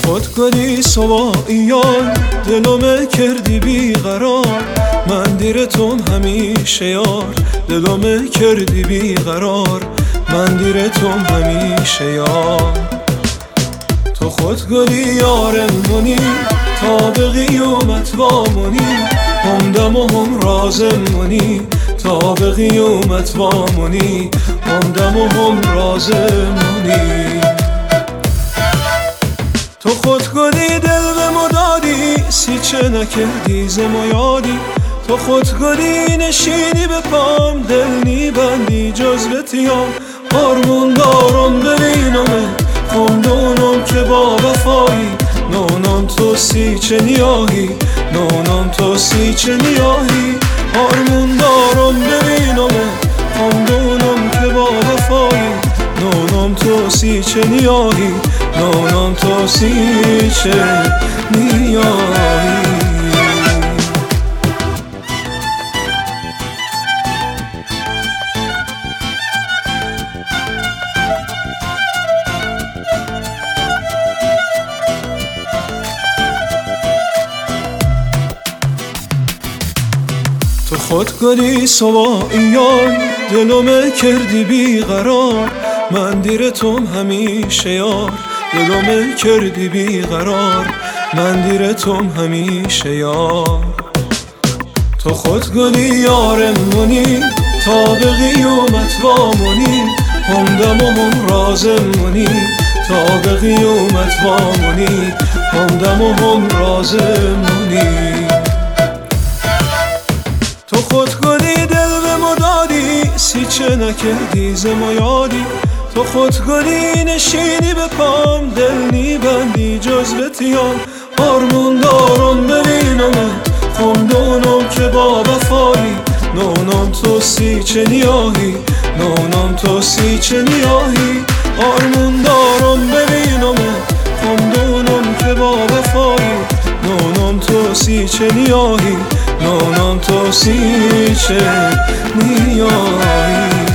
خود گلی سواییان دلم کردی بیقرار، من دیر توم همیشه یار، دلم کردی بیقرار، من دیر توم همیشه یار. تو خود گلی یارمونی تا به قیامت وامونی، هم دم و هم رازمونی تا به قیامت وامونی، هم دم و هم رازمونی. تو خود گلی دل به مدادی، سیچه نکردی زمو یادی، تو خود گلی نشینی به پام، دل نیبندی جز به تیام. آرمون دارم ببینم خمدونم که با وفایی، نونم تو سیچه نیاهی، نونم تو سیچه نیاهی. آرمون دارم ببینم خمدونم که با وفایی، نونم تو سیچه نیاهی، نونم تو سیچه نیاهی. تو خود گلی سواییان دلم کردی بیقرار، من دیر توم همیشه یار، دلم کردی بیقرار، من دیر توم همیشه یار. تو خود گلی یارمونی تا به قیامت وامونی، هم دم و هم رازمونی تا به قیامت وامونی، هم دم و هم رازمونی. تو خود گلی دل به مدادی، سیچه نکردی زمو یادی، تو خود گلی نشینی به پام، دل نیبندی جز به تیام. آرمون دارم ببینم خمدونم که با وفایی، نونم تو سیچه نیاهی، نونم تو سیچه نیاهی. آرمون دارم ببینم خمدونم که با وفایی، نونم تو سیچه نیاهی، نونم تو سیچه نیاهی.